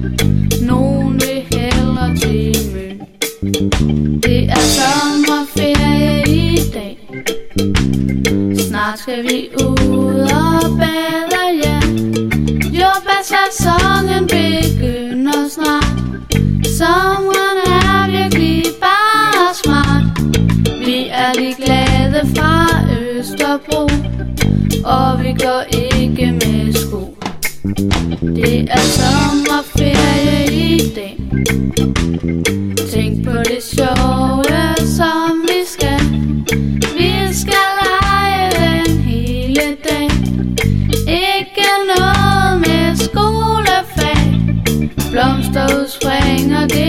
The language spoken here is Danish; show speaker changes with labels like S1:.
S1: nogen vil hellere til Møn. Det er sommerferie i dag, snart skal vi ud og bade, ja. Jordbærsæsonen begynder snart, sommeren er virkelig bare smart. Vi er de glade fra Østerbro, og vi går ikke med sko. Det er sommerferie i dag, tænk på det sjove, som vi skal. Vi skal lege den hele dag, ikke noget med skolefag. Blomster udspringer, det